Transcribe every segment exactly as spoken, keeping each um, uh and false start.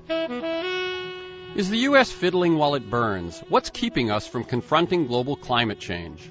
Is the U S fiddling while it burns? What's keeping us from confronting global climate change?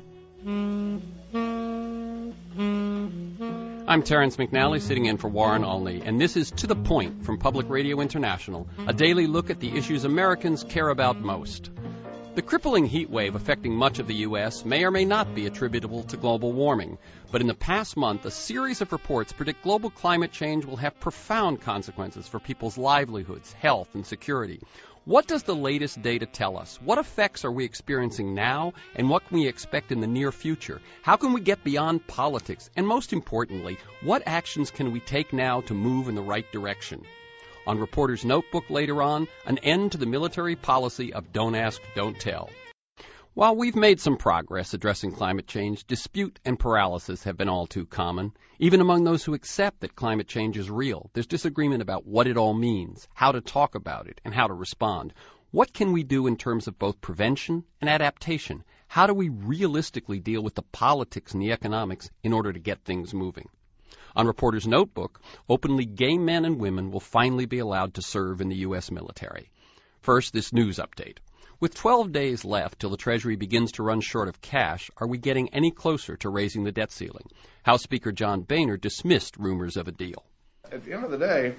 I'm Terrence McNally, sitting in for Warren Olney, and this is To the Point from Public Radio International, a daily look at the issues Americans care about most. The crippling heat wave affecting much of the U S may or may not be attributable to global warming, but in the past month, a series of reports predict global climate change will have profound consequences for people's livelihoods, health, and security. What does the latest data tell us? What effects are we experiencing now, and what can we expect in the near future? How can we get beyond politics? And most importantly, what actions can we take now to move in the right direction? On Reporter's Notebook later on, an end to the military policy of don't ask, don't tell. While we've made some progress addressing climate change, dispute and paralysis have been all too common. Even among those who accept that climate change is real, there's disagreement about what it all means, how to talk about it, and how to respond. What can we do in terms of both prevention and adaptation? How do we realistically deal with the politics and the economics in order to get things moving? On Reporter's Notebook, openly gay men and women will finally be allowed to serve in the U S military. First, this news update. With twelve days left till the Treasury begins to run short of cash, are we getting any closer to raising the debt ceiling? House Speaker John Boehner dismissed rumors of a deal. At the end of the day,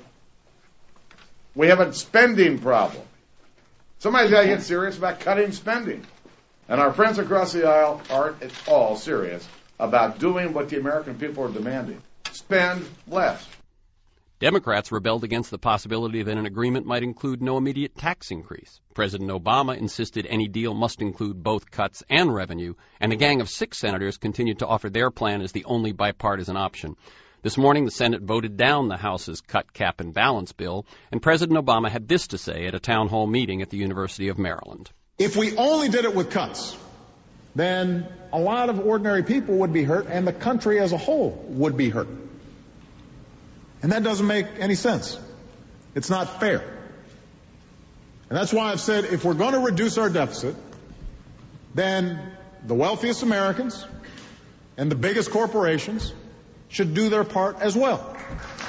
we have a spending problem. Somebody's got to get serious about cutting spending. And our friends across the aisle aren't at all serious about doing what the American people are demanding. Spend less. Democrats rebelled against the possibility that an agreement might include no immediate tax increase. President Obama insisted any deal must include both cuts and revenue, and a gang of six senators continued to offer their plan as the only bipartisan option. This morning, the Senate voted down the House's cut, cap, and balance bill, and President Obama had this to say at a town hall meeting at the University of Maryland. If we only did it with cuts, then a lot of ordinary people would be hurt, and the country as a whole would be hurt. And that doesn't make any sense. It's not fair. And that's why I've said if we're going to reduce our deficit, then the wealthiest Americans and the biggest corporations should do their part as well.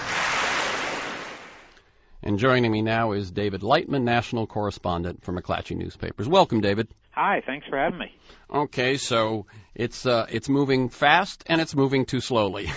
And joining me now is David Lightman, national correspondent for McClatchy Newspapers. Welcome, David. Hi, thanks for having me. Okay, so it's uh, it's moving fast and it's moving too slowly.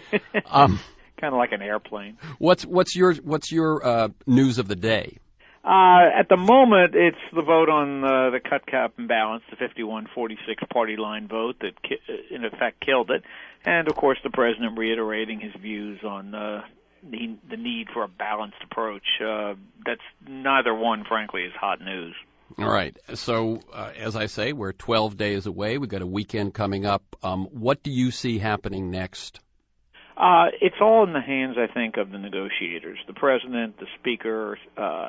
um, kind of like an airplane. What's what's your what's your uh, news of the day? Uh, at the moment, it's the vote on uh, the cut, cap, and balance, the fifty-one forty-six party line vote that, ki- in effect, killed it. And, of course, the president reiterating his views on uh, the, the need for a balanced approach. Uh, that's neither one, frankly, is hot news. All right. So, uh, as I say, we're twelve days away. We've got a weekend coming up. Um, what do you see happening next? Uh, it's all in the hands, I think, of the negotiators, the president, the speaker, uh,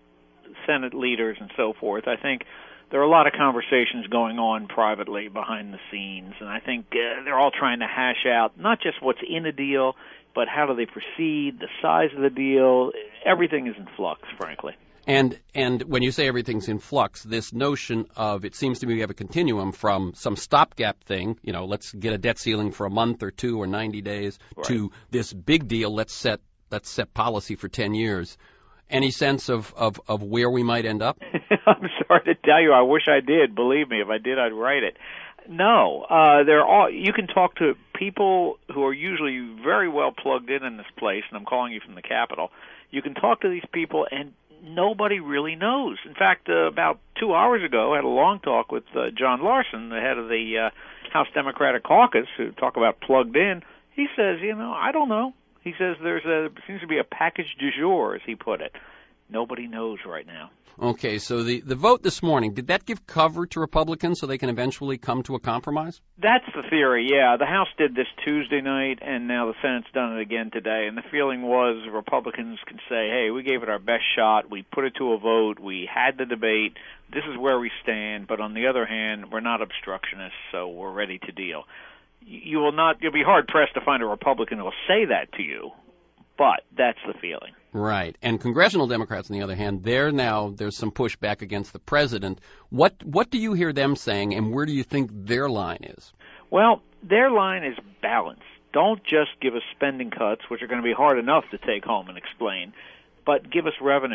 Senate leaders, and so forth. I think there are a lot of conversations going on privately behind the scenes, and I think uh, they're all trying to hash out not just what's in a deal, but how do they proceed, the size of the deal. Everything is in flux, frankly. And and when you say everything's in flux, this notion of, it seems to me we have a continuum from some stopgap thing, you know, let's get a debt ceiling for a month or two or ninety days, right, to this big deal, let's set let's set policy for ten years. Any sense of, of, of where we might end up? I'm sorry to tell you, I wish I did. Believe me, if I did, I'd write it. No, uh, they're all, you can talk to people who are usually very well plugged in in this place, and I'm calling you from the Capitol. You can talk to these people, and nobody really knows. In fact, uh, about two hours ago, I had a long talk with uh, John Larson, the head of the uh, House Democratic Caucus, who talk about plugged in. He says, you know, I don't know. He says there's a seems to be a package du jour, as he put it. Nobody knows right now. Okay, so the, the vote this morning, did that give cover to Republicans so they can eventually come to a compromise? That's the theory, yeah. The House did this Tuesday night, and now the Senate's done it again today. And the feeling was Republicans can say, hey, we gave it our best shot. We put it to a vote. We had the debate. This is where we stand. But on the other hand, we're not obstructionists, so we're ready to deal. You will not, you'll be hard-pressed to find a Republican who will say that to you, but that's the feeling. Right. And congressional Democrats, on the other hand, they're now, there's some pushback against the president. What what do you hear them saying, and where do you think their line is? Well, their line is balance. Don't just give us spending cuts, which are going to be hard enough to take home and explain, but give us revenues.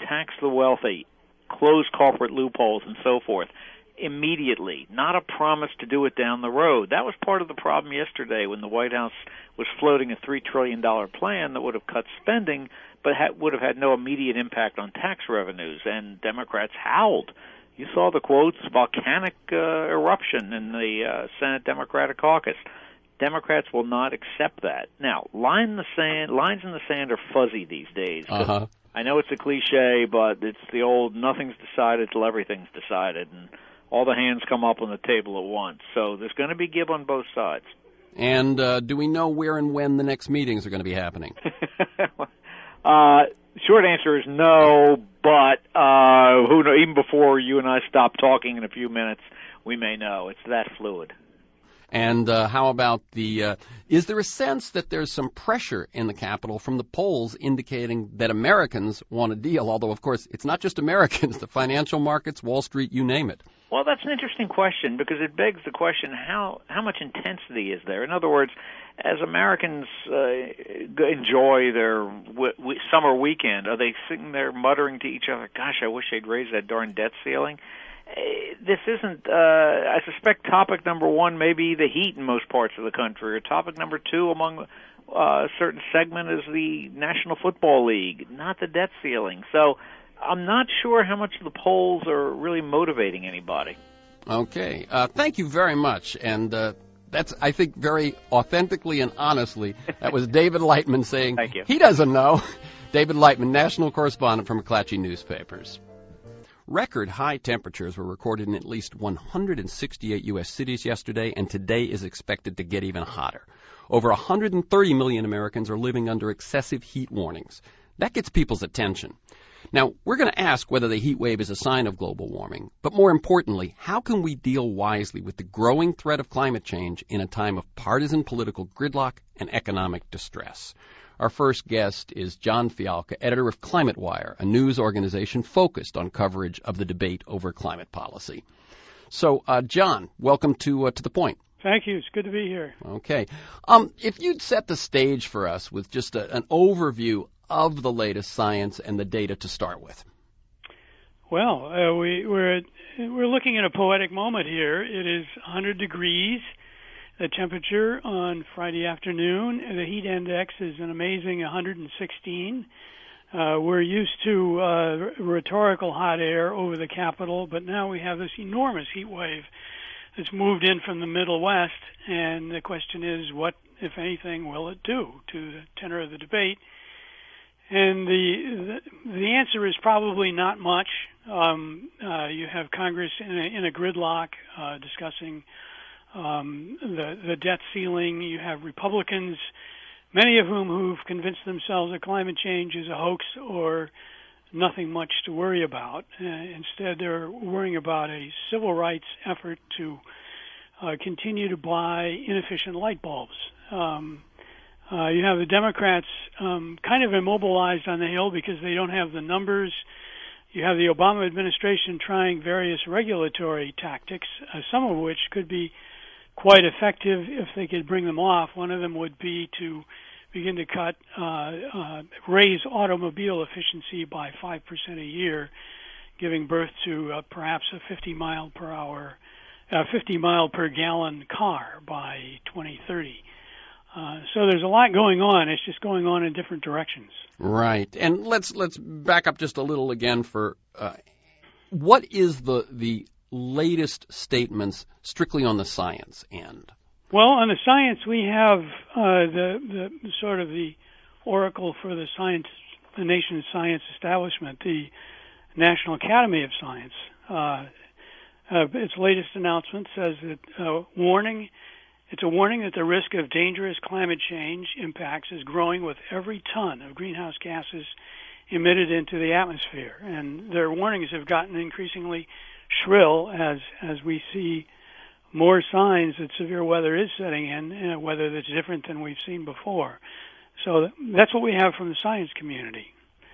tax the wealthy, close corporate loopholes, and so forth immediately, not a promise to do it down the road. That was part of the problem yesterday when the White House was floating a three trillion dollars plan that would have cut spending but ha- would have had no immediate impact on tax revenues, and Democrats howled. You saw the quotes, volcanic uh, eruption in the uh, Senate Democratic caucus. Democrats will not accept that. Now, line in the sand, lines in the sand are fuzzy these days. Uh-huh. I know it's a cliche, but it's the old nothing's decided till everything's decided, and all the hands come up on the table at once. So there's going to be give on both sides. And uh, do we know where and when the next meetings are going to be happening? uh, short answer is no, but uh, who know, even before you and I stop talking in a few minutes, we may know. It's that fluid. And uh, how about the, uh, is there a sense that there's some pressure in the Capitol from the polls indicating that Americans want a deal? Although, of course, it's not just Americans, the financial markets, Wall Street, you name it. Well, that's an interesting question because it begs the question, how, how much intensity is there? In other words, as Americans uh, enjoy their w- w- summer weekend, are they sitting there muttering to each other, gosh, I wish they'd raise that darn debt ceiling? This isn't, uh, I suspect topic number one may be the heat in most parts of the country, or topic number two among uh, a certain segment is the National Football League, not the debt ceiling. So I'm not sure how much the polls are really motivating anybody. Okay. Uh, thank you very much. And uh, that's, I think, very authentically and honestly, that was David Lightman saying Thank you. He doesn't know. David Lightman, national correspondent for McClatchy Newspapers. Record high temperatures were recorded in at least one hundred sixty-eight U S cities yesterday, and today is expected to get even hotter. Over one hundred thirty million Americans are living under excessive heat warnings. That gets people's attention. Now, we're going to ask whether the heat wave is a sign of global warming, but more importantly, how can we deal wisely with the growing threat of climate change in a time of partisan political gridlock and economic distress? Our first guest is John Fialka, editor of Climate Wire, a news organization focused on coverage of the debate over climate policy. So, uh, John, welcome to uh, to the point. Thank you. It's good to be here. Okay. Um, if you'd set the stage for us with just a, an overview of the latest science and the data to start with. Well, uh, we, we're we're looking at a poetic moment here. It is one hundred degrees. The temperature on Friday afternoon, the heat index is an amazing one hundred sixteen. Uh, we're used to uh, rhetorical hot air over the Capitol, but now we have this enormous heat wave that's moved in from the Middle West, and the question is, what, if anything, will it do to the tenor of the debate? And the the, the answer is probably not much. Um, uh, you have Congress in a, in a gridlock uh, discussing Um, the, the debt ceiling. You have Republicans, many of whom who've convinced themselves that climate change is a hoax or nothing much to worry about. Uh, instead, they're worrying about a civil rights effort to uh, continue to buy inefficient light bulbs. Um, uh, you have the Democrats um, kind of immobilized on the Hill because they don't have the numbers. You have the Obama administration trying various regulatory tactics, uh, some of which could be quite effective if they could bring them off. One of them would be to begin to cut, uh, uh, raise automobile efficiency by five percent a year, giving birth to uh, perhaps a fifty mile per hour, uh, fifty mile per gallon car by twenty thirty. Uh, so there's a lot going on. It's just going on in different directions. Right. And let's let's back up just a little again for uh, what is the the latest statements strictly on the science end? Well, on the science, we have uh, the, the sort of the oracle for the science, the nation's science establishment, the National Academy of Science. Uh, uh, its latest announcement says that uh, warning, it's a warning that the risk of dangerous climate change impacts is growing with every ton of greenhouse gases emitted into the atmosphere, and their warnings have gotten increasingly shrill as as we see more signs that severe weather is setting in, uh, weather that's different than we've seen before. So that's what we have from the science community.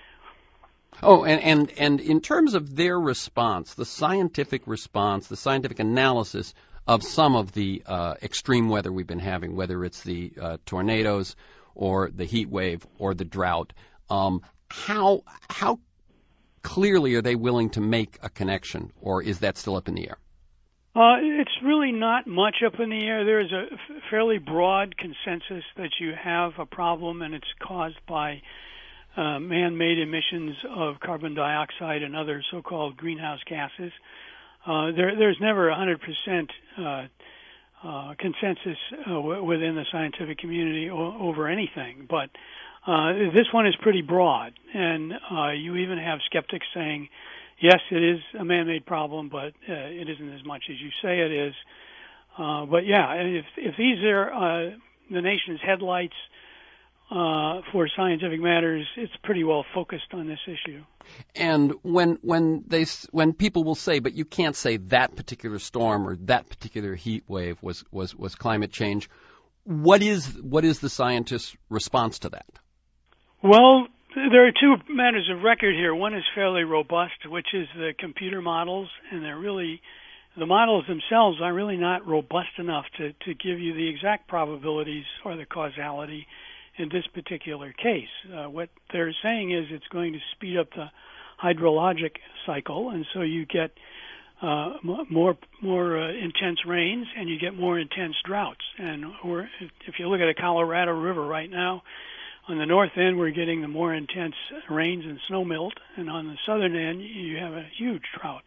Oh, and, and, and in terms of their response, the scientific response, the scientific analysis of some of the uh, extreme weather we've been having, whether it's the uh, tornadoes or the heat wave or the drought, um, how how clearly are they willing to make a connection, or is that still up in the air? Uh, it's really not much up in the air. There's a f- fairly broad consensus that you have a problem, and it's caused by uh, man-made emissions of carbon dioxide and other so-called greenhouse gases. Uh, there, there's never one hundred percent uh, uh, consensus uh, w- within the scientific community o- over anything, but uh, this one is pretty broad, and uh, you even have skeptics saying, yes, it is a man-made problem, but uh, it isn't as much as you say it is. Uh, but yeah, if, if these are uh, the nation's headlights uh, for scientific matters, it's pretty well focused on this issue. And when when they when people will say, but you can't say that particular storm or that particular heat wave was was, was climate change, what is what is the scientists' response to that? Well, there are two matters of record here. One is fairly robust, which is the computer models, and they're really, the models themselves are really not robust enough to, to give you the exact probabilities or the causality in this particular case. Uh, what they're saying is it's going to speed up the hydrologic cycle, and so you get uh, more more uh, intense rains, and you get more intense droughts. And we're, if you look at the Colorado River right now, on the north end, we're getting the more intense rains and snow melt, and on the southern end, you have a huge drought.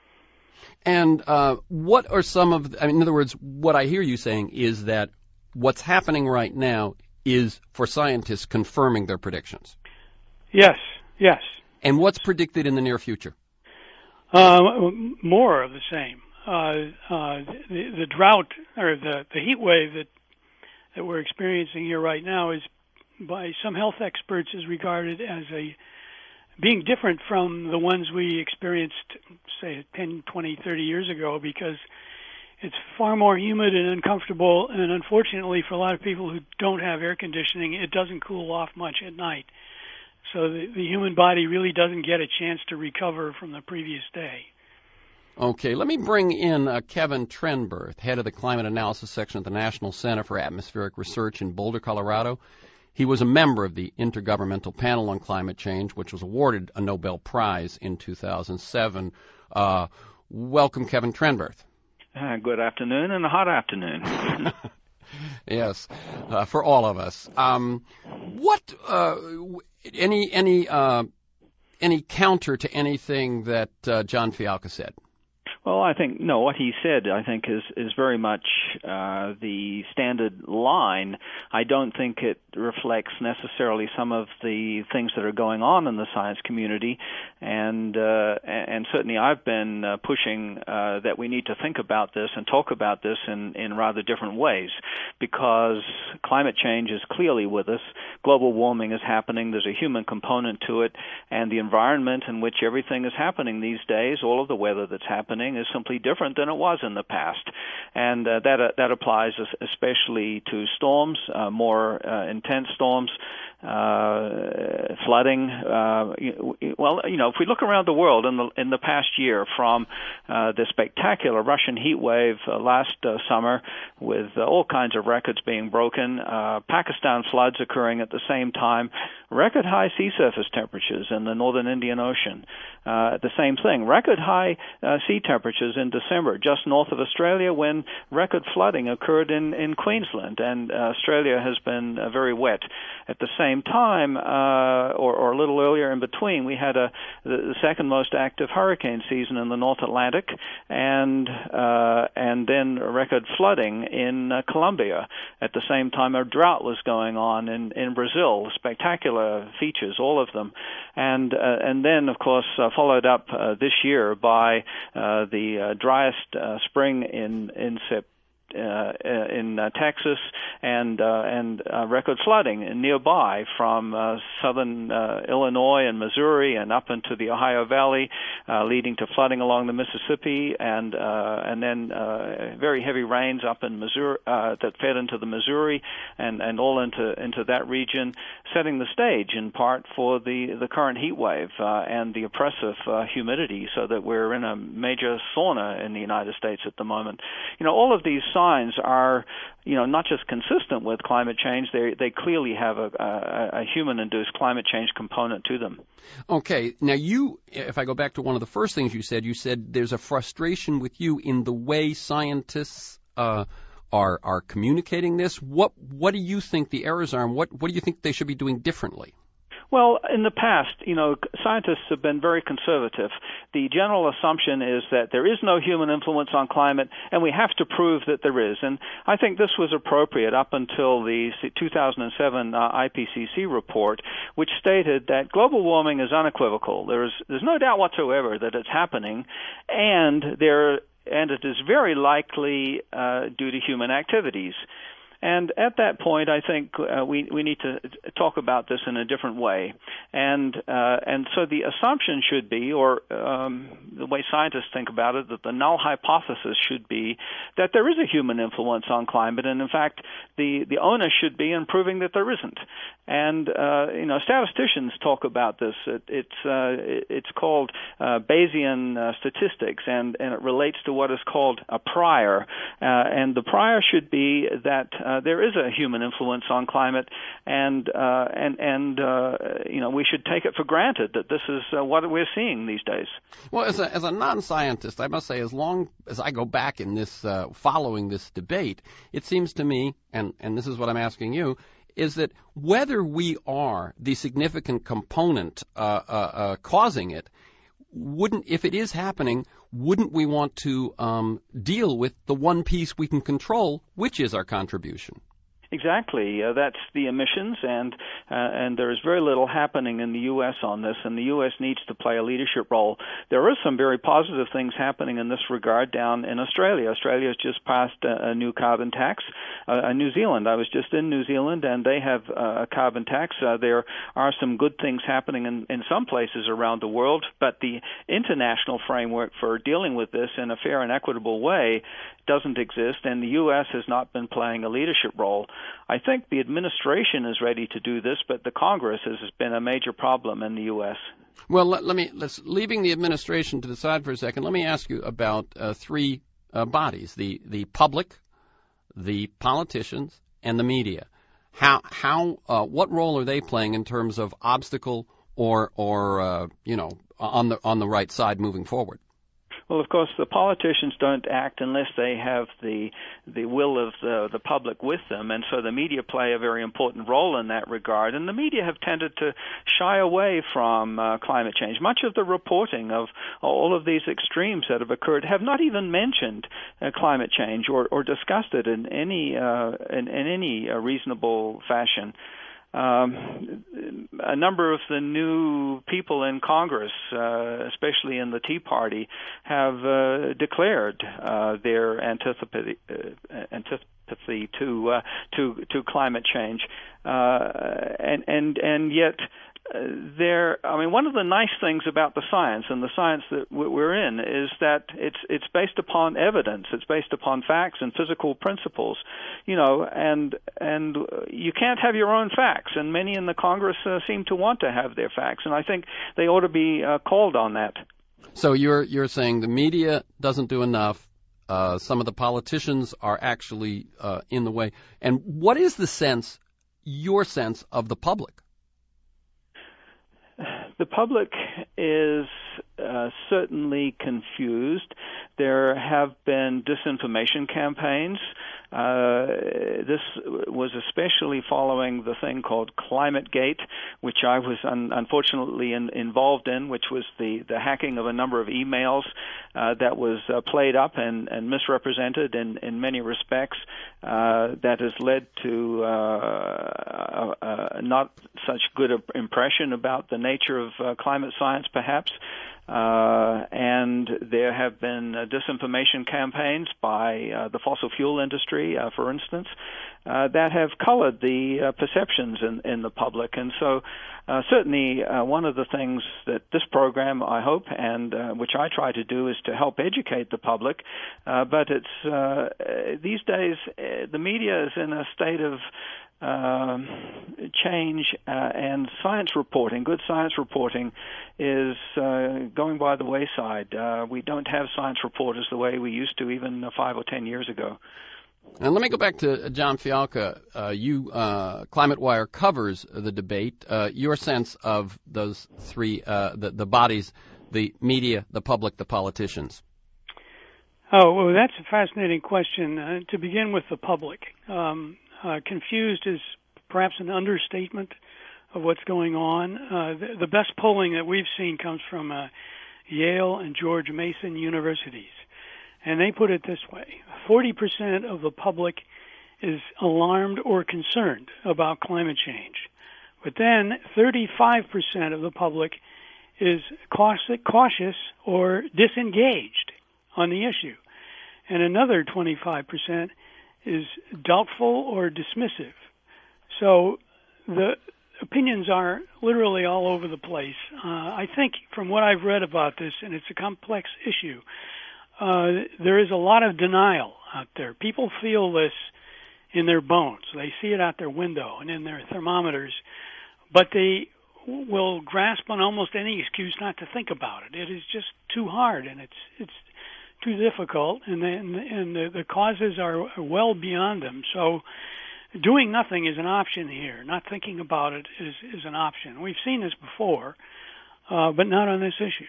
And uh, what are some of, the, I mean, in other words, what I hear you saying is that what's happening right now is, for scientists, confirming their predictions. Yes, yes. And what's predicted in the near future? Uh, more of the same. Uh, uh, the, the drought, or the, the heat wave that, that we're experiencing here right now is, by some health experts, is regarded as a being different from the ones we experienced, say, ten, twenty, thirty years ago, because it's far more humid and uncomfortable, and unfortunately for a lot of people who don't have air conditioning, it doesn't cool off much at night. So the, the human body really doesn't get a chance to recover from the previous day. Okay, let me bring in uh, Kevin Trenberth, head of the Climate Analysis Section at the National Center for Atmospheric Research in Boulder, Colorado. He was a member of the Intergovernmental Panel on Climate Change, which was awarded a Nobel Prize in two thousand seven. Uh, welcome, Kevin Trenberth. Uh, good afternoon and a hot afternoon. Yes, uh, for all of us. Um, what uh, any any uh, any counter to anything that uh, John Fialka said? Well, I think, no, what he said, I think, is, is very much uh, the standard line. I don't think it reflects necessarily some of the things that are going on in the science community, and uh, and certainly I've been uh, pushing uh, that we need to think about this and talk about this in, in rather different ways, because climate change is clearly with us. Global warming is happening. There's a human component to it, and the environment in which everything is happening these days, all of the weather that's happening, is simply different than it was in the past, and uh, that uh, that applies especially to storms, uh, more uh, intense storms, uh, flooding. Uh, well, you know, if we look around the world in the in the past year, from uh, the spectacular Russian heat wave uh, last uh, summer, with uh, all kinds of records being broken, uh, Pakistan floods occurring at the same time, record high sea surface temperatures in the northern Indian Ocean. Uh, the same thing, record high uh, sea temperatures in December, just north of Australia, when record flooding occurred in, in Queensland, and uh, Australia has been uh, very wet. At the same time, uh, or, or a little earlier in between, we had a, the, the second most active hurricane season in the North Atlantic, and uh, and then record flooding in uh, Colombia. At the same time, a drought was going on in, in Brazil, spectacular features, all of them. And uh, and then, of course, uh, followed up uh, this year by uh, the uh, driest uh, spring in in September. Uh, in uh, Texas, and uh, and uh, record flooding nearby from uh, southern uh, Illinois and Missouri and up into the Ohio Valley, uh, leading to flooding along the Mississippi, and uh, and then uh, very heavy rains up in Missouri uh, that fed into the Missouri and, and all into into that region, setting the stage in part for the the current heat wave uh, and the oppressive uh, humidity, so that we're in a major sauna in the United States at the moment. You know, all of these signs signs are, you know, not just consistent with climate change, they they clearly have a, a, a human-induced climate change component to them. Okay. Now, you, if I go back to one of the first things you said, you said there's a frustration with you in the way scientists uh, are are communicating this. What what do you think the errors are, and what what do you think they should be doing differently? Well, in the past, you know, scientists have been very conservative. The general assumption is that there is no human influence on climate, and we have to prove that there is. And I think this was appropriate up until the two thousand seven uh, I P C C report, which stated that global warming is unequivocal. There's there's no doubt whatsoever that it's happening, and there and it is very likely uh, due to human activities. And at that point, I think uh, we we need to talk about this in a different way. And uh, and so the assumption should be, or um, the way scientists think about it, that the null hypothesis should be that there is a human influence on climate, and in fact, the the onus should be in proving that there isn't. And uh, you know, statisticians talk about this. It, it's uh, it's called uh, Bayesian uh, statistics, and and it relates to what is called a prior. Uh, and the prior should be that Uh, Uh, there is a human influence on climate, and uh, and and uh, you know, we should take it for granted that this is uh, what we're seeing these days. Well, as a as a non-scientist, I must say, as long as I go back in this uh, following this debate, it seems to me, and and this is what I'm asking you, is that whether we are the significant component uh, uh, uh, causing it, wouldn't, if it is happening, wouldn't we want to um, deal with the one piece we can control, which is our contribution? Exactly. Uh, that's the emissions, and uh, and there is very little happening in the U S on this, and the U S needs to play a leadership role. There are some very positive things happening in this regard down in Australia. Australia has just passed a, a new carbon tax. Uh, uh, New Zealand, I was just in New Zealand, and they have uh, a carbon tax. Uh, there are some good things happening in, in some places around the world, but the international framework for dealing with this in a fair and equitable way doesn't exist, and the U S has not been playing a leadership role. I think the administration is ready to do this, but the Congress has been a major problem in the U S. Well, let, let me let's leaving the administration to the side for a second. Let me ask you about uh, three uh, bodies: the the public, the politicians, and the media. How how uh, what role are they playing in terms of obstacle or or uh, you know on the on the right side moving forward? Well, of course, the politicians don't act unless they have the the will of the, the public with them, and so the media play a very important role in that regard. And the media have tended to shy away from uh, climate change. Much of the reporting of all of these extremes that have occurred have not even mentioned uh, climate change or, or discussed it in any uh, in, in any uh, reasonable fashion. Um, a number of the new people in Congress, uh, especially in the Tea Party, have uh, declared uh, their antipathy, uh, antipathy to uh, to to climate change, uh, and and and yet. Uh, there, I mean, one of the nice things about the science and the science that we're in is that it's it's based upon evidence. It's based upon facts and physical principles, you know, and and you can't have your own facts. And many in the Congress uh, seem to want to have their facts, and I think they ought to be uh, called on that. So you're you're saying the media doesn't do enough. Uh, some of the politicians are actually uh, in the way. And what is the sense, your sense, of the public? The public is uh, certainly confused. There have been disinformation campaigns. Uh, this was especially following the thing called ClimateGate, which I was un- unfortunately in- involved in, which was the, the hacking of a number of emails uh, that was uh, played up and, and misrepresented in, in many respects. Uh, that has led to uh, a, a not such good impression about the nature of uh, climate science, perhaps. Uh, and there have been uh, disinformation campaigns by uh, the fossil fuel industry, uh, for instance, uh, that have colored the uh, perceptions in, in the public. And so uh, certainly uh, one of the things that this program, I hope, and uh, which I try to do is to help educate the public. Uh, but it's uh, these days uh, the media is in a state of Uh, change, uh, and science reporting, good science reporting, is uh, going by the wayside. Uh, we don't have science reporters the way we used to even uh, five or ten years ago. And let me go back to John Fialka. Uh, you, uh, Climate Wire covers the debate. Uh, your sense of those three, uh, the, the bodies, the media, the public, the politicians. Oh, well, that's a fascinating question. Uh, to begin with, the public. Um, uh, confused is perhaps an understatement of what's going on. Uh, the, the best polling that we've seen comes from uh, Yale and George Mason universities. And they put it this way. forty percent of the public is alarmed or concerned about climate change. But then thirty-five percent of the public is cautious or disengaged on the issue. And another twenty-five percent is doubtful or dismissive. So the opinions are literally all over the place. Uh, I think from what I've read about this, and it's a complex issue, uh, there is a lot of denial out there. People feel this in their bones. They see it out their window and in their thermometers, but they will grasp on almost any excuse not to think about it. It is just too hard, and it's it's too difficult, and then and the, the causes are well beyond them. So doing nothing is an option here. Not thinking about it is, is an option. We've seen this before, uh, but not on this issue.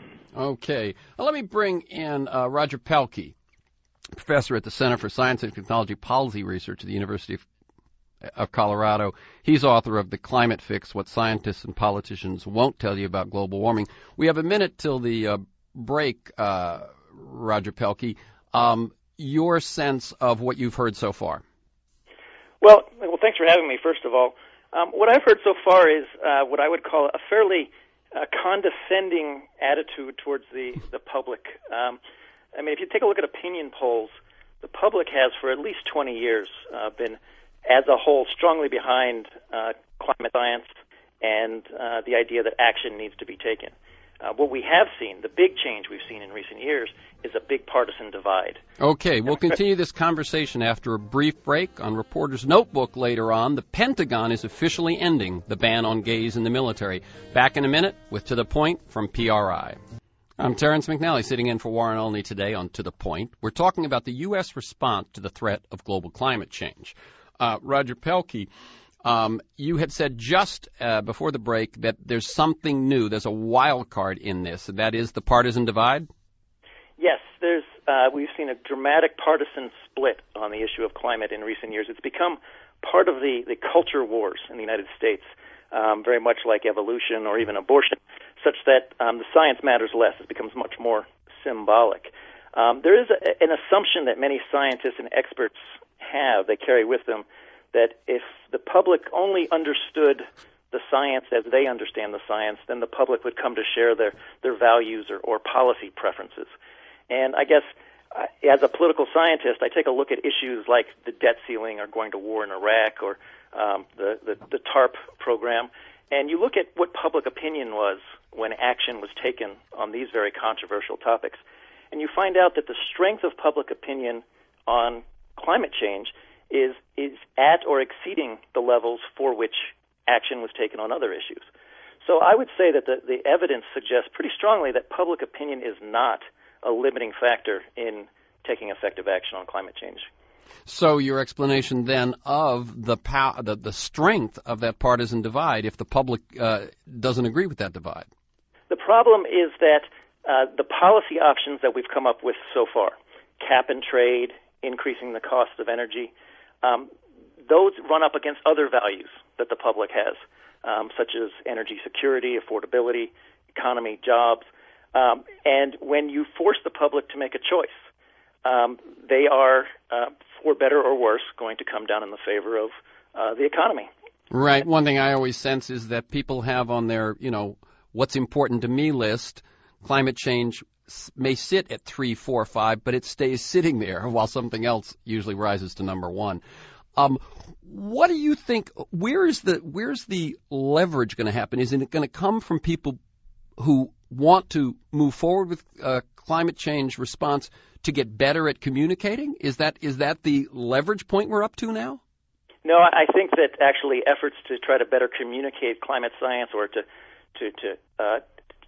Okay. Well, let me bring in uh, Roger Pelkey, professor at the Center for Science and Technology Policy Research at the University of, of Colorado. He's author of The Climate Fix, What Scientists and Politicians Won't Tell You About Global Warming. We have a minute till the uh, break, uh, Roger Pelkey. Um, your sense of what you've heard so far? Well, well, thanks for having me, first of all. Um, what I've heard so far is uh, what I would call a fairly uh, condescending attitude towards the, the public. Um, I mean, if you take a look at opinion polls, the public has for at least twenty years uh, been, as a whole, strongly behind uh, climate science and uh, the idea that action needs to be taken. Uh, what we have seen, the big change we've seen in recent years, is a big partisan divide. Okay, we'll continue this conversation after a brief break. On Reporter's Notebook later on, the Pentagon is officially ending the ban on gays in the military. Back in a minute with To the Point from P R I. I'm Terrence McNally, sitting in for Warren Olney today on To the Point. We're talking about the U S response to the threat of global climate change. Uh, Roger Pelkey, um, you had said just uh, before the break that there's something new. There's a wild card in this, and that is the partisan divide? Yes, there's. Uh, we've seen a dramatic partisan split on the issue of climate in recent years. It's become part of the, the culture wars in the United States, um, very much like evolution or even abortion, such that um, the science matters less. It becomes much more symbolic. Um, there is a, an assumption that many scientists and experts have, they carry with them, that if the public only understood the science as they understand the science, then the public would come to share their, their values or, or policy preferences. And I guess uh, as a political scientist, I take a look at issues like the debt ceiling or going to war in Iraq or um, the, the, the TARP program, and you look at what public opinion was when action was taken on these very controversial topics, and you find out that the strength of public opinion on climate change is is at or exceeding the levels for which action was taken on other issues. So I would say that the, the evidence suggests pretty strongly that public opinion is not a limiting factor in taking effective action on climate change. So your explanation then of the pow- the, the strength of that partisan divide, if the public uh, doesn't agree with that divide? The problem is that uh, the policy options that we've come up with so far, cap and trade, increasing the cost of energy, um, those run up against other values that the public has, um, such as energy security, affordability, economy, jobs. Um, and when you force the public to make a choice, um, they are, uh, for better or worse, going to come down in the favor of uh, the economy. Right. One thing I always sense is that people have on their, you know, what's important to me list, climate change may sit at three, four, five, but it stays sitting there while something else usually rises to number one. Um, what do you think? Where is the where's the leverage going to happen? Is it going to come from people who want to move forward with uh, climate change response to get better at communicating? Is that is that the leverage point we're up to now? No, I think that actually efforts to try to better communicate climate science or to to to uh,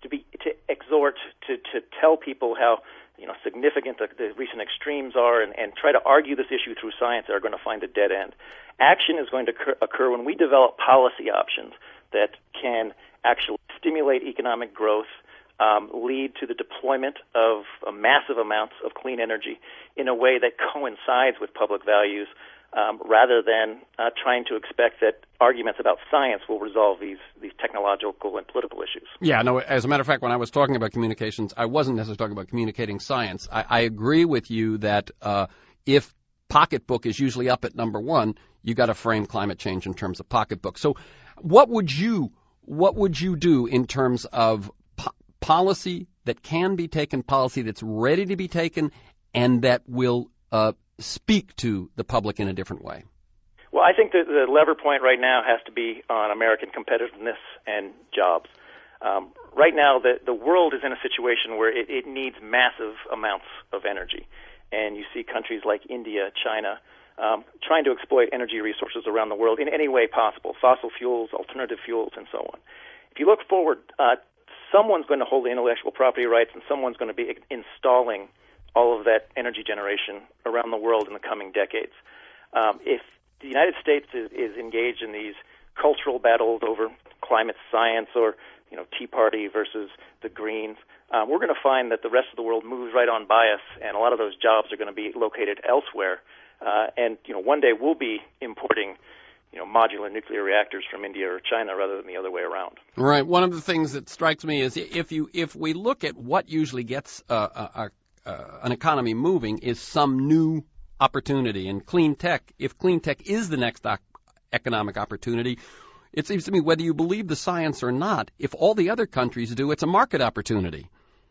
to be to exhort, to, to tell people how you know significant the, the recent extremes are, and, and try to argue this issue through science, are going to find a dead end. Action is going to occur, occur when we develop policy options that can actually stimulate economic growth, um, lead to the deployment of uh, massive amounts of clean energy in a way that coincides with public values, um, rather than uh, trying to expect that arguments about science will resolve these these technological and political issues. Yeah, no, as a matter of fact, when I was talking about communications, I wasn't necessarily talking about communicating science. I, I agree with you that uh, if pocketbook is usually up at number one, you got to frame climate change in terms of pocketbook. So what would you what would you do in terms of po- policy that can be taken, policy that's ready to be taken, and that will uh, speak to the public in a different way? Well, I think that the lever point right now has to be on American competitiveness and jobs. Um, right now, the, the world is in a situation where it, it needs massive amounts of energy. And you see countries like India, China, um, trying to exploit energy resources around the world in any way possible, fossil fuels, alternative fuels, and so on. If you look forward, uh, someone's going to hold the intellectual property rights, and someone's going to be installing all of that energy generation around the world in the coming decades. Um, if the United States is, is engaged in these cultural battles over climate science, or you know, Tea Party versus the Greens, um, we're going to find that the rest of the world moves right on by us, and a lot of those jobs are going to be located elsewhere. Uh, and you know, one day we'll be importing, you know, modular nuclear reactors from India or China rather than the other way around. Right. One of the things that strikes me is if you if we look at what usually gets uh, a, a, an economy moving is some new opportunity. And clean tech, if clean tech is the next o- economic opportunity, it seems to me, whether you believe the science or not, if all the other countries do, it's a market opportunity.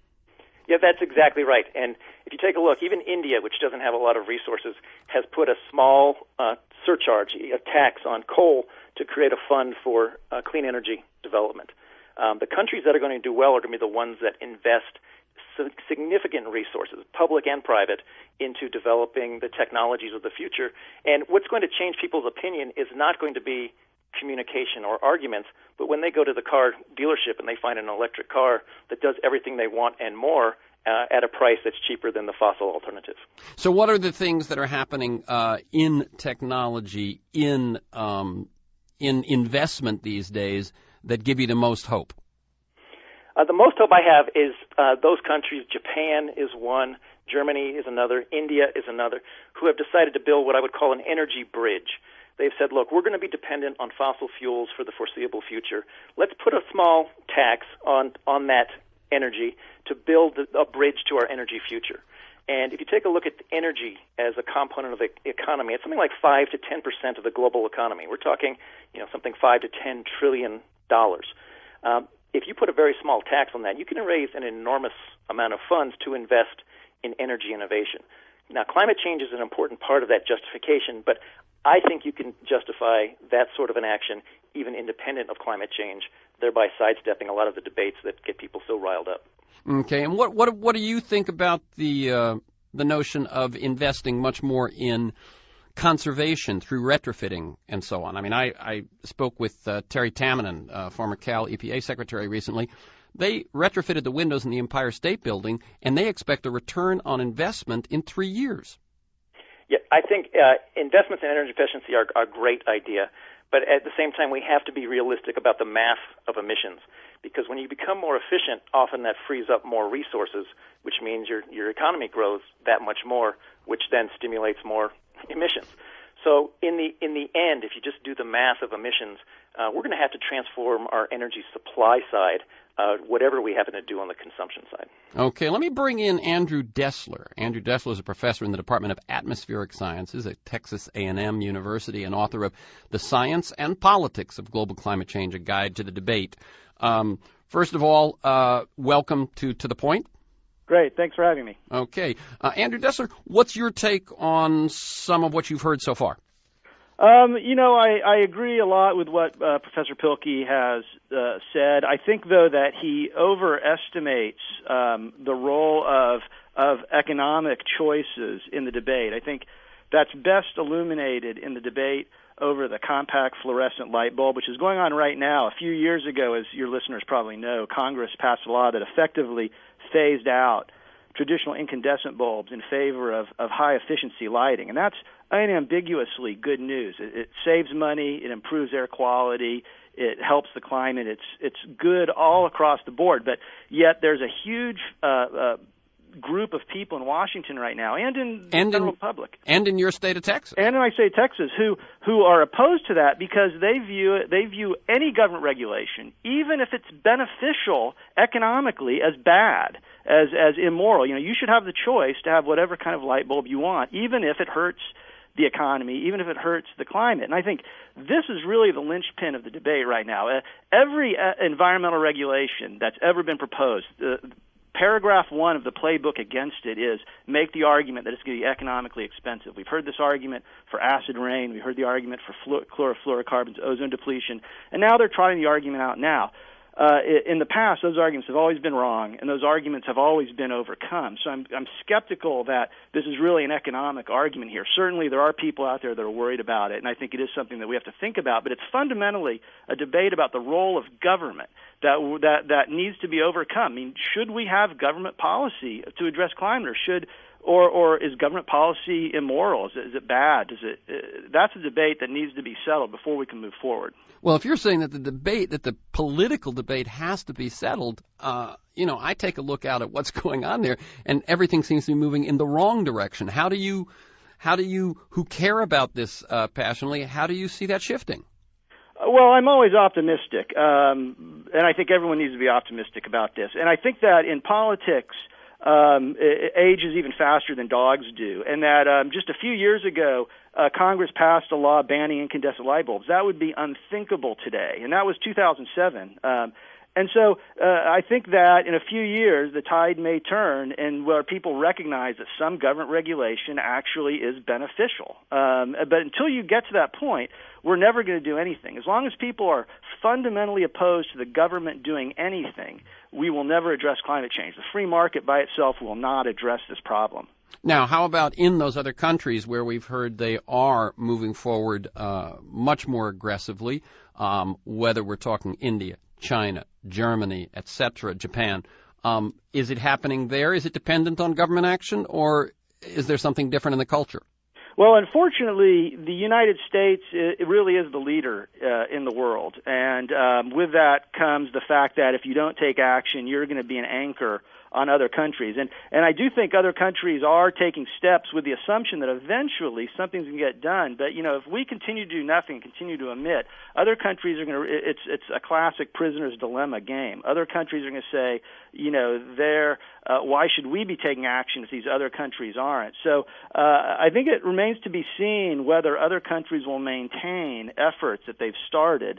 Yeah, that's exactly right. And if you take a look, even India, which doesn't have a lot of resources, has put a small uh, surcharge, a tax on coal to create a fund for uh, clean energy development. Um, the countries that are going to do well are going to be the ones that invest significant resources, public and private, into developing the technologies of the future. And what's going to change people's opinion is not going to be communication or arguments, but when they go to the car dealership and they find an electric car that does everything they want and more uh, at a price that's cheaper than the fossil alternative. So what are the things that are happening uh, in technology, in um, in investment these days that give you the most hope? Uh, the most hope I have is uh, those countries, Japan is one, Germany is another, India is another, who have decided to build what I would call an energy bridge. They've said, look, we're going to be dependent on fossil fuels for the foreseeable future. Let's put a small tax on, on that energy to build a bridge to our energy future. And if you take a look at energy as a component of the economy, it's something like five to ten percent of the global economy. We're talking, you know, something five to ten trillion dollars. Um, if you put a very small tax on that, you can raise an enormous amount of funds to invest in energy innovation. Now, climate change is an important part of that justification, but I think you can justify that sort of an action even independent of climate change, thereby sidestepping a lot of the debates that get people so riled up. Okay, and what what what do you think about the uh, the notion of investing much more in conservation through retrofitting and so on? I mean, I, I spoke with uh, Terry Tamminen, uh, former Cal E P A secretary, recently. They retrofitted the windows in the Empire State Building, and they expect a return on investment in three years. Yeah, I think uh, investments in energy efficiency are, are a great idea, but at the same time, we have to be realistic about the math of emissions, because when you become more efficient, often that frees up more resources, which means your your economy grows that much more, which then stimulates more emissions. So in the in the end, if you just do the math of emissions, uh, we're going to have to transform our energy supply side, uh, whatever we happen to do on the consumption side. Okay, let me bring in Andrew Dessler. Andrew Dessler is a professor in the Department of Atmospheric Sciences at Texas A and M University and author of The Science and Politics of Global Climate Change, A Guide to the Debate. Um, first of all, uh, welcome to To the Point. Great. Thanks for having me. Okay. Uh, Andrew Dessler, what's your take on some of what you've heard so far? Um, you know, I, I agree a lot with what uh, Professor Pilkey has uh, said. I think, though, that he overestimates um, the role of of economic choices in the debate. I think that's best illuminated in the debate over the compact fluorescent light bulb, which is going on right now. A few years ago, as your listeners probably know, Congress passed a law that effectively phased out traditional incandescent bulbs in favor of, of high-efficiency lighting. And that's unambiguously good news. It, it saves money, it improves air quality, it helps the climate. It's it's good all across the board. But yet there's a huge uh, uh, group of people in Washington right now, and in the and general in, public, and in your state of Texas, and in my state of Texas, who who are opposed to that because they view it, they view any government regulation, even if it's beneficial economically, as bad, as as immoral. You know, you should have the choice to have whatever kind of light bulb you want, even if it hurts the economy, even if it hurts the climate. And I think this is really the linchpin of the debate right now. Uh, every uh, environmental regulation that's ever been proposed, uh, paragraph one of the playbook against it is make the argument that it's going to be economically expensive. We've heard this argument for acid rain. We've heard the argument for flu- chlorofluorocarbons, ozone depletion. And now they're trying the argument out now. Uh, in the past, those arguments have always been wrong, and those arguments have always been overcome. So I'm, I'm skeptical that this is really an economic argument here. Certainly there are people out there that are worried about it, and I think it is something that we have to think about, but it's fundamentally a debate about the role of government that that that needs to be overcome. I mean, should we have government policy to address climate, or should Or, or is government policy immoral? Is it, is it bad? Is it? Uh, that's a debate that needs to be settled before we can move forward. Well, if you're saying that the debate, that the political debate has to be settled, uh, you know, I take a look out at what's going on there, and everything seems to be moving in the wrong direction. How do you, how do you, who care about this uh, passionately, how do you see that shifting? Well, I'm always optimistic, um, and I think everyone needs to be optimistic about this. And I think that in politics, Um, age is even faster than dogs do, and that um, just a few years ago, uh, Congress passed a law banning incandescent light bulbs. That would be unthinkable today, and that was two thousand seven. Um, and so uh, I think that in a few years, the tide may turn, and where people recognize that some government regulation actually is beneficial. Um, but until you get to that point, we're never going to do anything. As long as people are fundamentally opposed to the government doing anything, we will never address climate change. The free market by itself will not address this problem. Now, how about in those other countries where we've heard they are moving forward uh, much more aggressively, um, whether we're talking India, China, Germany, et cetera, Japan? Um, is it happening there? Is it dependent on government action, or is there something different in the culture? Well, unfortunately, the United States it really is the leader uh, in the world, and um, with that comes the fact that if you don't take action, you're going to be an anchor on other countries. And and I do think other countries are taking steps with the assumption that eventually something's going to get done. But, you know, if we continue to do nothing, continue to emit, other countries are going to, it's it's a classic prisoner's dilemma game. Other countries are going to say, you know, they're, uh, why should we be taking action if these other countries aren't? So uh, I think it remains to be seen whether other countries will maintain efforts that they've started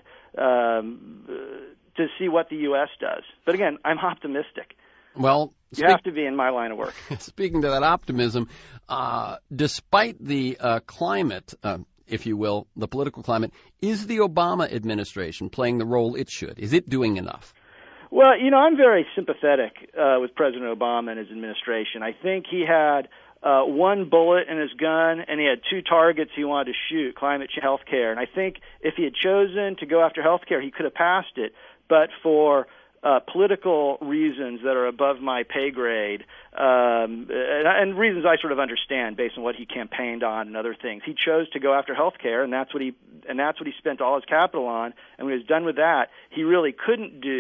um, to see what the U S does. But again, I'm optimistic. Well, you speak, have to be in my line of work. Speaking to that optimism, uh, despite the uh, climate, uh, if you will, the political climate, is the Obama administration playing the role it should? Is it doing enough? Well, you know, I'm very sympathetic uh, with President Obama and his administration. I think he had uh, one bullet in his gun, and he had two targets he wanted to shoot, climate change, health care. And I think if he had chosen to go after health care, he could have passed it. But for Uh, political reasons that are above my pay grade, um, and, and reasons I sort of understand based on what he campaigned on and other things. He chose to go after health care, and that's what he and that's what he spent all his capital on. And when he was done with that, he really couldn't do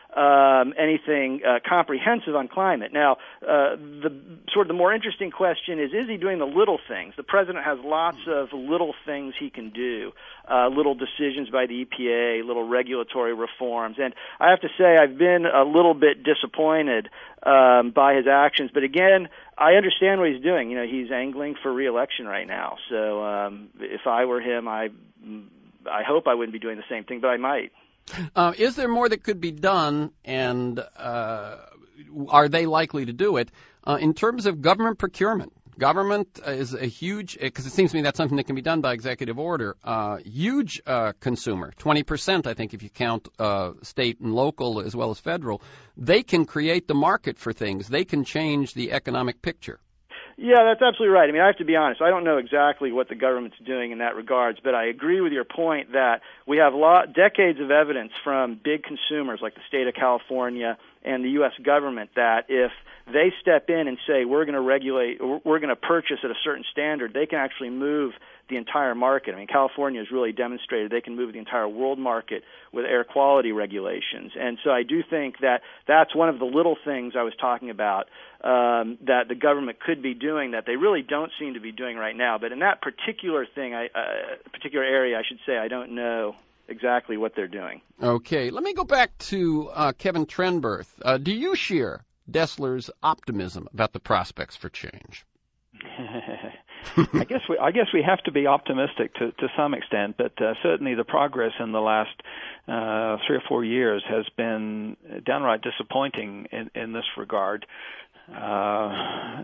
um, anything uh, comprehensive on climate. Now, uh, the sort of the more interesting question is: is he doing the little things? The president has lots of little things he can do, uh, little decisions by the E P A, little regulatory reforms, and I have to say I've been a little bit disappointed um, by his actions. But again, I understand what he's doing. You know, he's angling for re-election right now. So um, if I were him, I I hope I wouldn't be doing the same thing, but I might. Uh, is there more that could be done, and uh, are they likely to do it uh, in terms of government procurement? Government is a huge, because it seems to me that's something that can be done by executive order, uh, huge uh, consumer, twenty percent, I think, if you count uh, state and local as well as federal. They can create the market for things. They can change the economic picture. Yeah, that's absolutely right. I mean, I have to be honest. I don't know exactly what the government's doing in that regards, but I agree with your point that we have lot, decades of evidence from big consumers like the state of California and the U S government that if they step in and say we're going to regulate, we're going to purchase at a certain standard, they can actually move the entire market. I mean, California has really demonstrated they can move the entire world market with air quality regulations. And so I do think that that's one of the little things I was talking about um, that the government could be doing that they really don't seem to be doing right now. But in that particular thing, I, uh, particular area, I should say, I don't know exactly what they're doing. Okay, let me go back to uh, Kevin Trenberth. Uh, do you share Dessler's optimism about the prospects for change? I guess we I guess we have to be optimistic to to some extent, but uh, certainly the progress in the last uh, three or four years has been downright disappointing in, in this regard. Uh,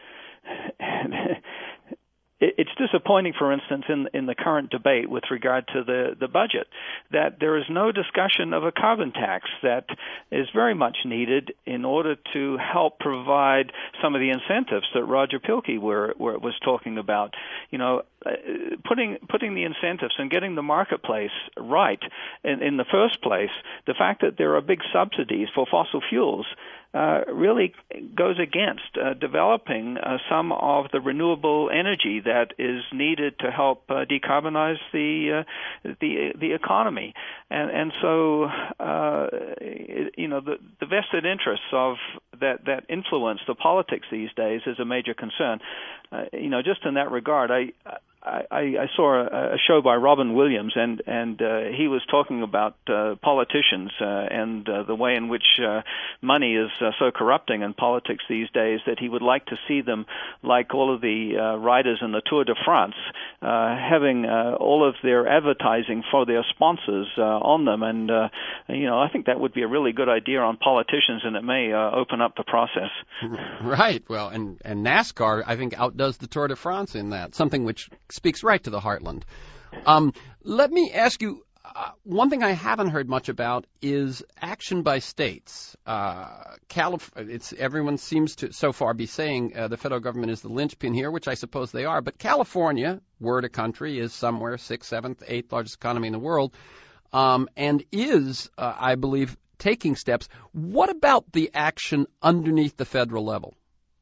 It's disappointing, for instance, in in the current debate with regard to the, the budget, that there is no discussion of a carbon tax that is very much needed in order to help provide some of the incentives that Roger Pielke were, were, was talking about. You know, uh, putting putting the incentives and getting the marketplace right in, in the first place. The fact that there are big subsidies for fossil fuels Uh, really goes against uh, developing uh, some of the renewable energy that is needed to help uh, decarbonize the uh, the the economy, and and so uh, it, you know the, the vested interests of that that influence the politics these days is a major concern. Uh, you know, just in that regard, I. I, I saw a, a show by Robin Williams, and and uh, he was talking about uh, politicians uh, and uh, the way in which uh, money is uh, so corrupting in politics these days that he would like to see them, like all of the uh, riders in the Tour de France, uh, having uh, all of their advertising for their sponsors uh, on them. And uh, you know, I think that would be a really good idea on politicians, and it may uh, open up the process. Right. Well, and and NASCAR, I think, outdoes the Tour de France in that, something which speaks right to the heartland. Um, let me ask you, uh, one thing I haven't heard much about is action by states. Uh, Calif- it's everyone seems to so far be saying uh, the federal government is the linchpin here, which I suppose they are. But California, word a country, is somewhere sixth, seventh, eighth largest economy in the world, um, and is, uh, I believe, taking steps. What about the action underneath the federal level?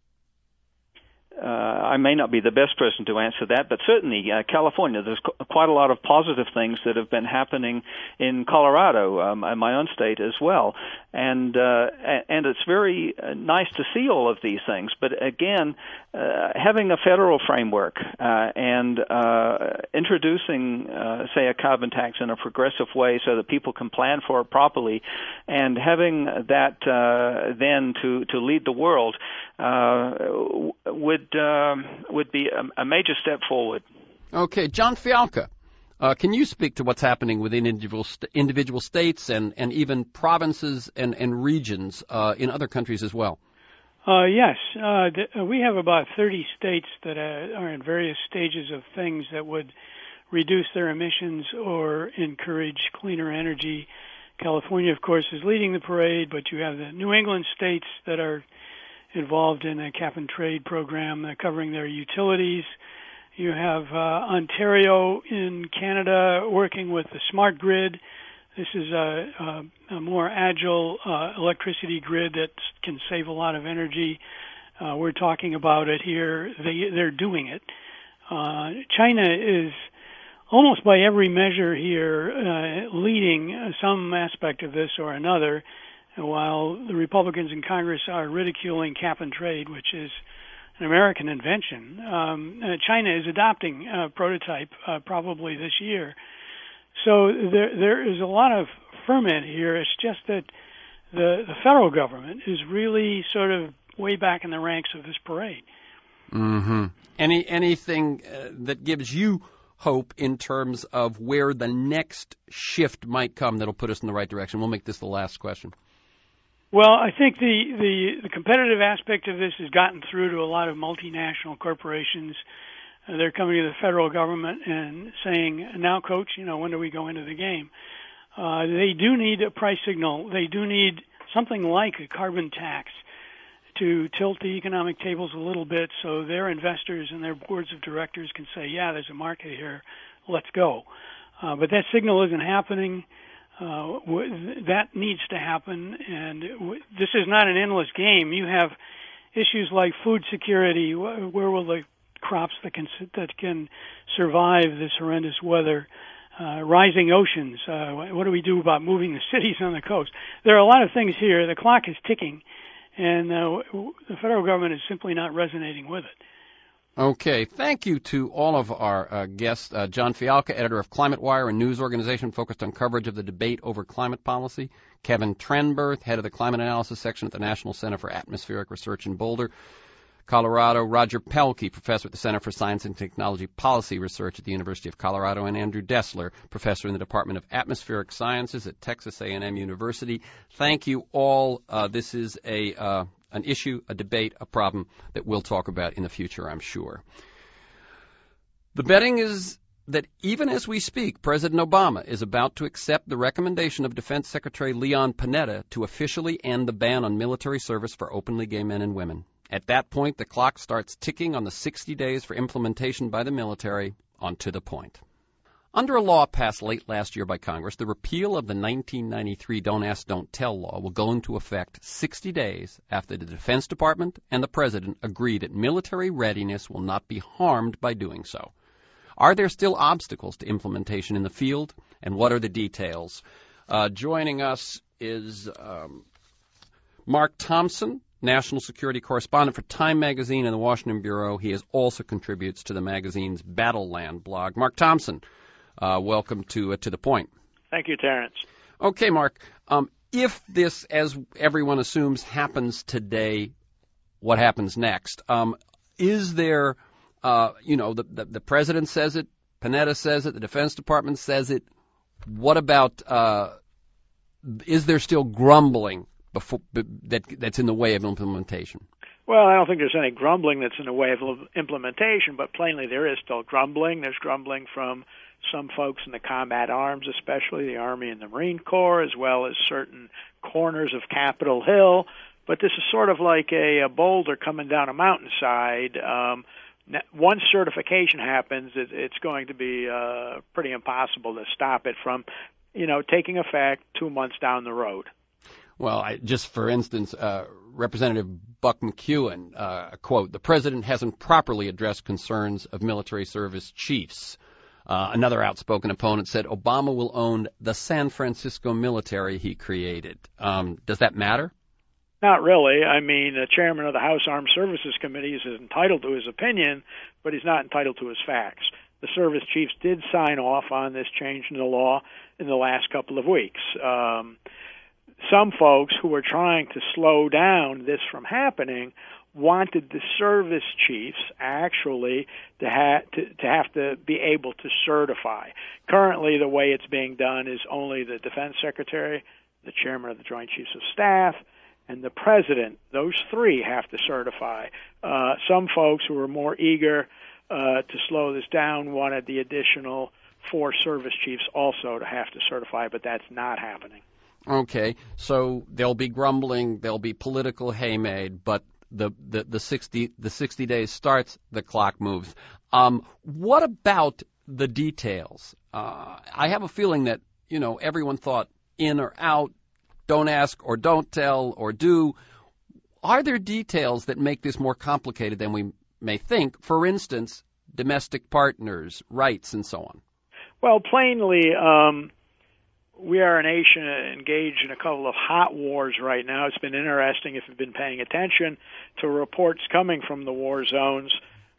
Uh, I may not be the best person to answer that, but certainly uh, California, there's qu- quite a lot of positive things that have been happening in Colorado, um, and my own state as well. And uh, and it's very uh, nice to see all of these things. But again, uh, having a federal framework uh, and uh, introducing, uh, say, a carbon tax in a progressive way so that people can plan for it properly, and having that uh, then to, to lead the world uh, would uh, would be a, a major step forward. Okay, John Fialka. Uh, can you speak to what's happening within individual st- individual states and, and even provinces and, and regions uh, in other countries as well? Uh, yes. Uh, th- we have about thirty states that uh, are in various stages of things that would reduce their emissions or encourage cleaner energy. California, of course, is leading the parade, but you have the New England states that are involved in a cap-and-trade program uh, covering their utilities. You have uh, Ontario in Canada working with the smart grid. This is a, a, a more agile uh, electricity grid that can save a lot of energy. Uh, we're talking about it here. They, they're doing it. Uh, China is almost by every measure here uh, leading some aspect of this or another, while the Republicans in Congress are ridiculing cap-and-trade, which is an American invention. Um, uh, China is adopting a prototype uh, probably this year. So there there is a lot of ferment here. It's just that the, the federal government is really sort of way back in the ranks of this parade. Mm-hmm. Any anything uh, that gives you hope in terms of where the next shift might come that'll put us in the right direction? We'll make this the last question. Well, I think the, the, the competitive aspect of this has gotten through to a lot of multinational corporations. Uh, they're coming to the federal government and saying, now, Coach, you know, when do we go into the game? Uh, they do need a price signal. They do need something like a carbon tax to tilt the economic tables a little bit so their investors and their boards of directors can say, yeah, there's a market here, let's go. Uh, but that signal isn't happening. Uh, w- that needs to happen, and w- this is not an endless game. You have issues like food security. Wh- where will the crops that can that can survive this horrendous weather? Uh, rising oceans. Uh, what do we do about moving the cities on the coast? There are a lot of things here. The clock is ticking, and uh, the federal government is simply not resonating with it. Okay. Thank you to all of our uh, guests. Uh, John Fialka, editor of Climate Wire, a news organization focused on coverage of the debate over climate policy. Kevin Trenberth, head of the climate analysis section at the National Center for Atmospheric Research in Boulder, Colorado. Roger Pelkey, professor at the Center for Science and Technology Policy Research at the University of Colorado. And Andrew Dessler, professor in the Department of Atmospheric Sciences at Texas A and M University. Thank you all. Uh, this is a... Uh, an issue, a debate, a problem that we'll talk about in the future, I'm sure. The betting is that even as we speak, President Obama is about to accept the recommendation of Defense Secretary Leon Panetta to officially end the ban on military service for openly gay men and women. At that point, the clock starts ticking on the sixty days for implementation by the military on To the Point. Under a law passed late last year by Congress, the repeal of the nineteen ninety-three Don't Ask, Don't Tell law will go into effect sixty days after the Defense Department and the President agree that military readiness will not be harmed by doing so. Are there still obstacles to implementation in the field, and what are the details? Uh, joining us is um, Mark Thompson, national security correspondent for Time Magazine and the Washington Bureau. He is also contributes to the magazine's Battleland blog. Mark Thompson, Uh, welcome to uh, To the Point. Thank you, Terrence. Okay, Mark. Um, if this, as everyone assumes, happens today, what happens next? Um, is there, uh, you know, the, the the president says it, Panetta says it, the Defense Department says it. What about? Uh, is there still grumbling before, that that's in the way of implementation? Well, I don't think there's any grumbling that's in the way of implementation, but plainly there is still grumbling. There's grumbling from some folks in the combat arms, especially the Army and the Marine Corps, as well as certain corners of Capitol Hill. But this is sort of like a, a boulder coming down a mountainside. Um, once certification happens, it, it's going to be uh, pretty impossible to stop it from, you know, taking effect two months down the road. Well, I, just for instance, uh, Representative Buck McEwen, uh, quote, the president hasn't properly addressed concerns of military service chiefs. Uh, another outspoken opponent said Obama will own the San Francisco military he created. Um, does that matter? Not really. I mean, the chairman of the House Armed Services Committee is entitled to his opinion, but he's not entitled to his facts. The service chiefs did sign off on this change in the law in the last couple of weeks. Um, some folks who were trying to slow down this from happening wanted the service chiefs actually to, ha- to, to have to be able to certify. Currently, the way it's being done is only the defense secretary, the chairman of the Joint Chiefs of Staff, and the president. Those three have to certify. Uh, some folks who were more eager uh, to slow this down wanted the additional four service chiefs also to have to certify, but that's not happening. Okay, so there'll be grumbling, there'll be political haymade, but the, the, the sixty the sixty days starts, the clock moves. Um, what about the details? Uh, I have a feeling that, you know, everyone thought in or out, don't ask or don't tell or do. Are there details that make this more complicated than we may think? For instance, domestic partners, rights, and so on. Well, plainly, um, we are a nation engaged in a couple of hot wars right now. It's been interesting, if you've been paying attention, to reports coming from the war zones.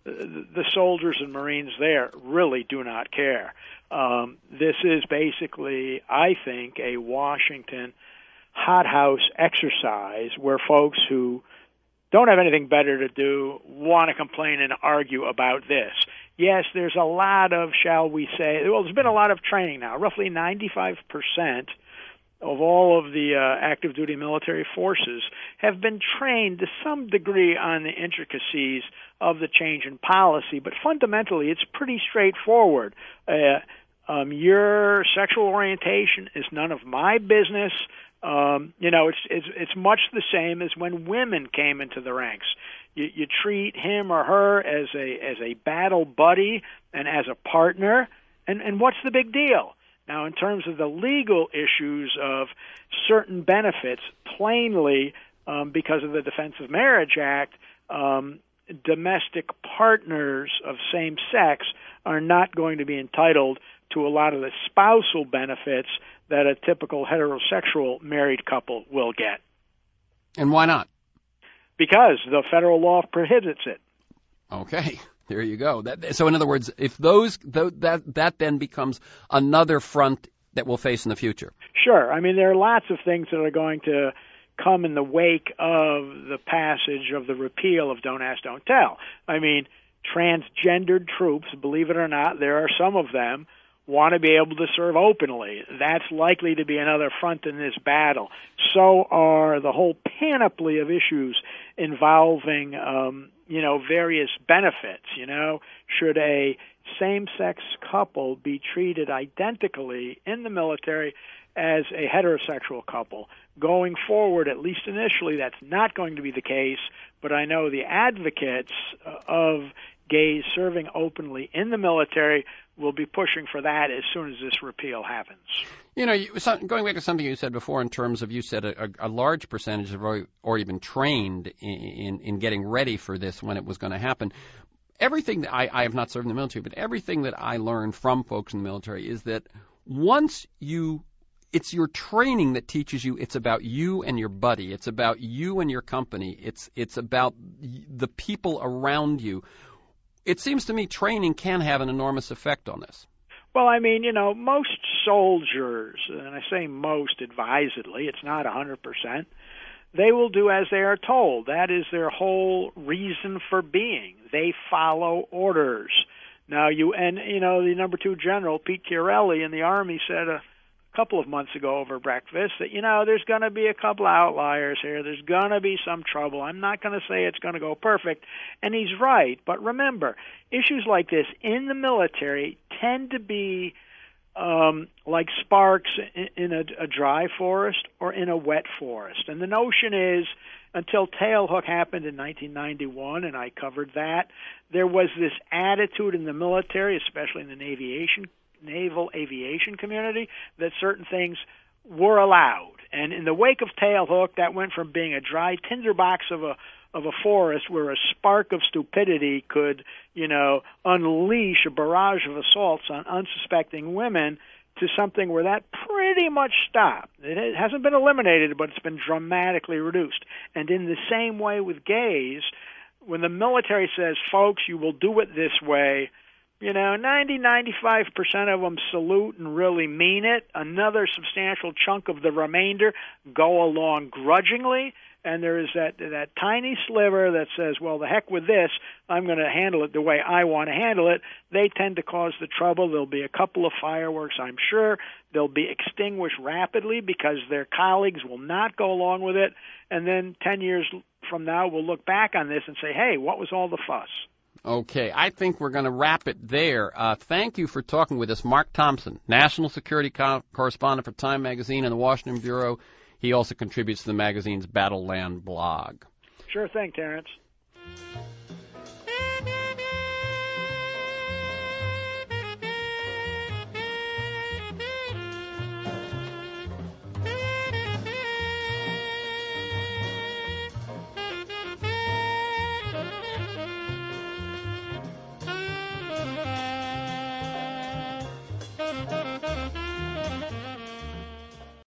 The soldiers and Marines there really do not care. Um, this is basically, I think, a Washington hothouse exercise where folks who don't have anything better to do want to complain and argue about this. Yes, there's a lot of, shall we say, well, there's been a lot of training now. Roughly ninety-five percent of all of the uh, active duty military forces have been trained to some degree on the intricacies of the change in policy, but fundamentally it's pretty straightforward. Uh, um, your sexual orientation is none of my business. Um, you know, it's, it's it's much the same as when women came into the ranks. You, you treat him or her as a as a battle buddy and as a partner, and, and what's the big deal? Now, in terms of the legal issues of certain benefits, plainly, um, because of the Defense of Marriage Act, um, domestic partners of same sex are not going to be entitled to a lot of the spousal benefits that a typical heterosexual married couple will get. And why not? Because the federal law prohibits it. Okay, there you go. That, so in other words, if those th- that that then becomes another front that we'll face in the future. Sure. I mean, there are lots of things that are going to come in the wake of the passage of the repeal of Don't Ask, Don't Tell. I mean, transgendered troops, believe it or not, there are some of them, want to be able to serve openly. That's likely to be another front in this battle. So are the whole panoply of issues involving, um, you know, various benefits. You know, should a same-sex couple be treated identically in the military as a heterosexual couple? Going forward, at least initially, that's not going to be the case, but I know the advocates of gays serving openly in the military will be pushing for that as soon as this repeal happens. You know, you, going back to something you said before in terms of, you said a, a large percentage have already, already been trained in, in, in getting ready for this when it was going to happen. Everything that I, I have not served in the military, but everything that I learned from folks in the military is that once you, it's your training that teaches you it's about you and your buddy. It's about you and your company. It's, it's about the people around you. It seems to me training can have an enormous effect on this. Well, I mean, you know, most soldiers, and I say most advisedly, it's not one hundred percent, they will do as they are told. That is their whole reason for being. They follow orders. Now, you, and, you know, the number two general, Pete Chiarelli in the Army, said a couple of months ago over breakfast that, you know, there's going to be a couple outliers here. There's going to be some trouble. I'm not going to say it's going to go perfect. And he's right. But remember, issues like this in the military tend to be um, like sparks in, in a, a dry forest or in a wet forest. And the notion is, until Tailhook happened in nineteen ninety-one, and I covered that, there was this attitude in the military, especially in the aviation naval aviation community, that certain things were allowed. And in the wake of Tailhook, that went from being a dry tinderbox of a of a forest where a spark of stupidity could, you know, unleash a barrage of assaults on unsuspecting women to something where that pretty much stopped. It hasn't been eliminated, but it's been dramatically reduced. And in the same way with gays, when the military says, folks, you will do it this way, you know, ninety, ninety-five percent of them salute and really mean it. Another substantial chunk of the remainder go along grudgingly. And there is that that tiny sliver that says, well, the heck with this, I'm going to handle it the way I want to handle it. They tend to cause the trouble. There'll be a couple of fireworks, I'm sure. They'll be extinguished rapidly because their colleagues will not go along with it. And then ten years from now, we'll look back on this and say, hey, what was all the fuss? Okay, I think we're going to wrap it there. Uh, thank you for talking with us, Mark Thompson, national security co- correspondent for Time Magazine and the Washington Bureau. He also contributes to the magazine's Battleland blog. Sure thing, Terrence.